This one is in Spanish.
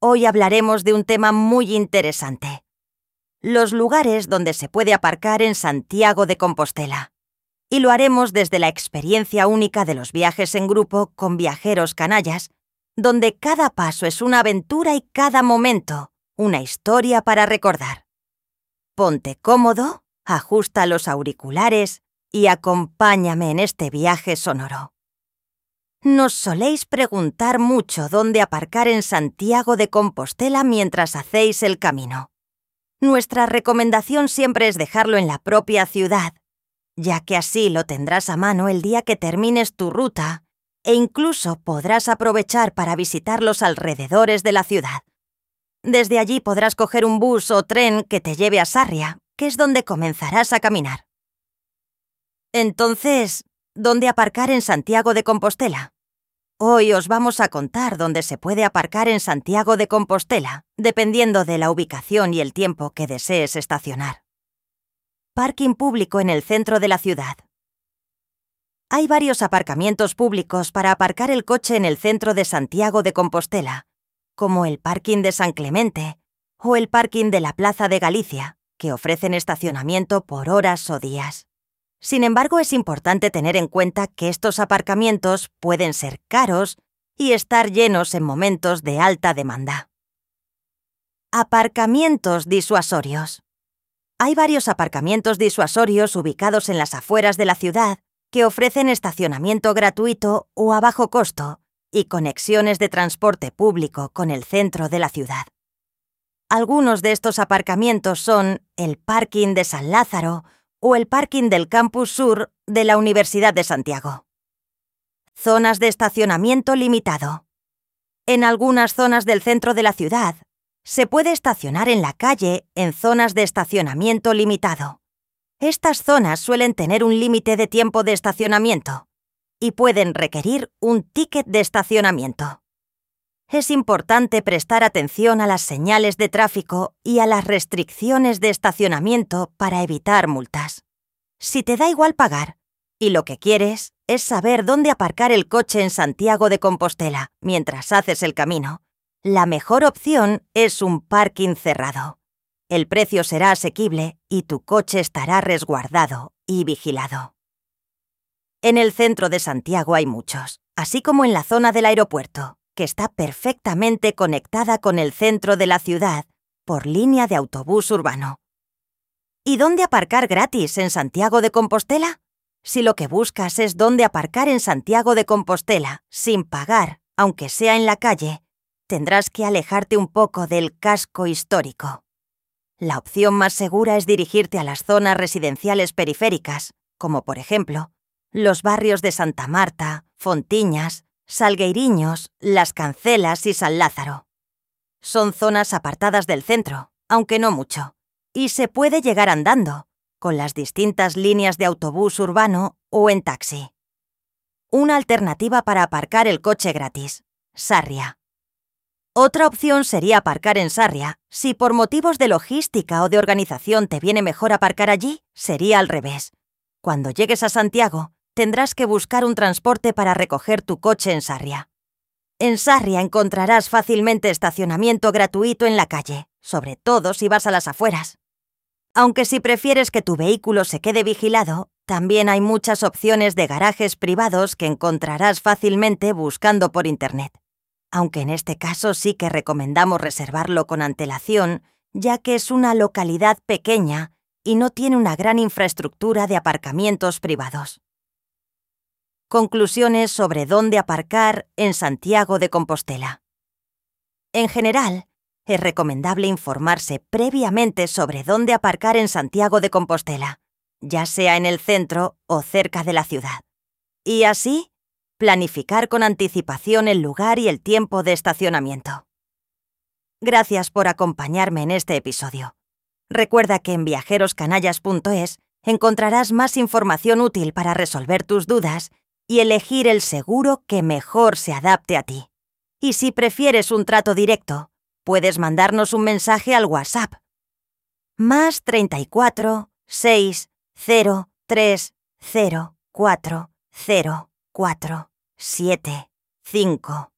Hoy hablaremos de un tema muy interesante: los lugares donde se puede aparcar en Santiago de Compostela. Y lo haremos desde la experiencia única de los viajes en grupo con viajeros canallas, donde cada paso es una aventura y cada momento una historia para recordar. Ponte cómodo, ajusta los auriculares y acompáñame en este viaje sonoro. Nos soléis preguntar mucho dónde aparcar en Santiago de Compostela mientras hacéis el camino. Nuestra recomendación siempre es dejarlo en la propia ciudad, ya que así lo tendrás a mano el día que termines tu ruta e incluso podrás aprovechar para visitar los alrededores de la ciudad. Desde allí podrás coger un bus o tren que te lleve a Sarria, que es donde comenzarás a caminar. Entonces, ¿dónde aparcar en Santiago de Compostela? Hoy os vamos a contar dónde se puede aparcar en Santiago de Compostela, dependiendo de la ubicación y el tiempo que desees estacionar. Parking público en el centro de la ciudad. Hay varios aparcamientos públicos para aparcar el coche en el centro de Santiago de Compostela, como el parking de San Clemente o el parking de la Plaza de Galicia, que ofrecen estacionamiento por horas o días. Sin embargo, es importante tener en cuenta que estos aparcamientos pueden ser caros y estar llenos en momentos de alta demanda. Aparcamientos disuasorios. Hay varios aparcamientos disuasorios ubicados en las afueras de la ciudad que ofrecen estacionamiento gratuito o a bajo costo y conexiones de transporte público con el centro de la ciudad. Algunos de estos aparcamientos son el parking de San Lázaro o el parking del Campus Sur de la Universidad de Santiago. Zonas de estacionamiento limitado. En algunas zonas del centro de la ciudad, se puede estacionar en la calle en zonas de estacionamiento limitado. Estas zonas suelen tener un límite de tiempo de estacionamiento y pueden requerir un ticket de estacionamiento. Es importante prestar atención a las señales de tráfico y a las restricciones de estacionamiento para evitar multas. Si te da igual pagar y lo que quieres es saber dónde aparcar el coche en Santiago de Compostela mientras haces el camino, la mejor opción es un parking cerrado. El precio será asequible y tu coche estará resguardado y vigilado. En el centro de Santiago hay muchos, así como en la zona del aeropuerto, que está perfectamente conectada con el centro de la ciudad por línea de autobús urbano. ¿Y dónde aparcar gratis en Santiago de Compostela? Si lo que buscas es dónde aparcar en Santiago de Compostela sin pagar, aunque sea en la calle, tendrás que alejarte un poco del casco histórico. La opción más segura es dirigirte a las zonas residenciales periféricas, como por ejemplo, los barrios de Santa Marta, Fontiñas, Salgueiriños, Las Cancelas y San Lázaro. Son zonas apartadas del centro, aunque no mucho, y se puede llegar andando, con las distintas líneas de autobús urbano o en taxi. Una alternativa para aparcar el coche gratis: Sarria. Otra opción sería aparcar en Sarria. Si por motivos de logística o de organización te viene mejor aparcar allí, sería al revés. Cuando llegues a Santiago, tendrás que buscar un transporte para recoger tu coche en Sarria. En Sarria encontrarás fácilmente estacionamiento gratuito en la calle, sobre todo si vas a las afueras. Aunque si prefieres que tu vehículo se quede vigilado, también hay muchas opciones de garajes privados que encontrarás fácilmente buscando por internet. Aunque en este caso sí que recomendamos reservarlo con antelación, ya que es una localidad pequeña y no tiene una gran infraestructura de aparcamientos privados. Conclusiones sobre dónde aparcar en Santiago de Compostela. En general, es recomendable informarse previamente sobre dónde aparcar en Santiago de Compostela, ya sea en el centro o cerca de la ciudad. Y así, planificar con anticipación el lugar y el tiempo de estacionamiento. Gracias por acompañarme en este episodio. Recuerda que en viajeroscanallas.es encontrarás más información útil para resolver tus dudas y elegir el seguro que mejor se adapte a ti. Y si prefieres un trato directo, puedes mandarnos un mensaje al WhatsApp. +34 6 0 3 0 4 0 4 7 5